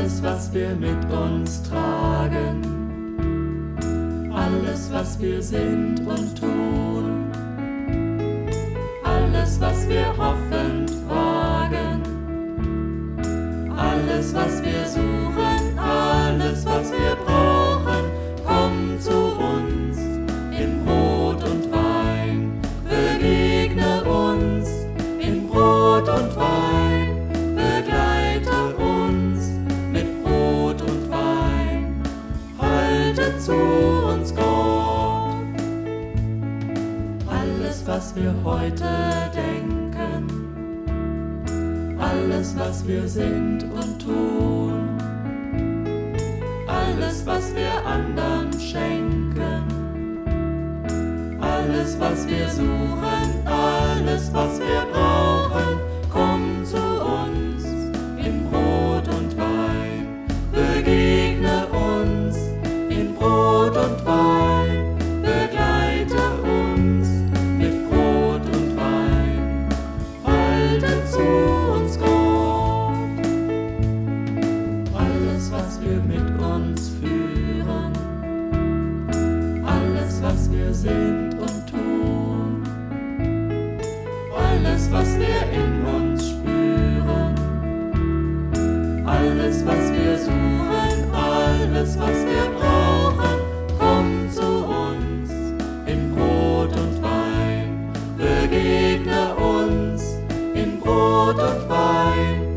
alles, was wir mit uns tragen, alles, was wir sind und tun, alles, was wir hoffend wagen, alles, was wir suchen, alles, was wir brauchen, komm zu uns in Brot und Wein, begegne uns in Brot und Wein, begleite uns mit Brot und Wein, halte zu uns Gott. Alles, was wir heute denken, alles, was wir sind und tun, alles, was wir anderen schenken, alles, was wir suchen, alles, was wir brauchen, komm zu uns in Brot und Wein, begegne uns in Brot und Wein, begleite uns mit Brot und Wein, halte zu uns Gott. Alles, was wir mit uns führen, alles, was wir sind und tun, alles, was wir in uns spüren, alles, was wir suchen, alles, was wir brauchen, komm zu uns in Brot und Wein, begegne uns in Brot und Wein,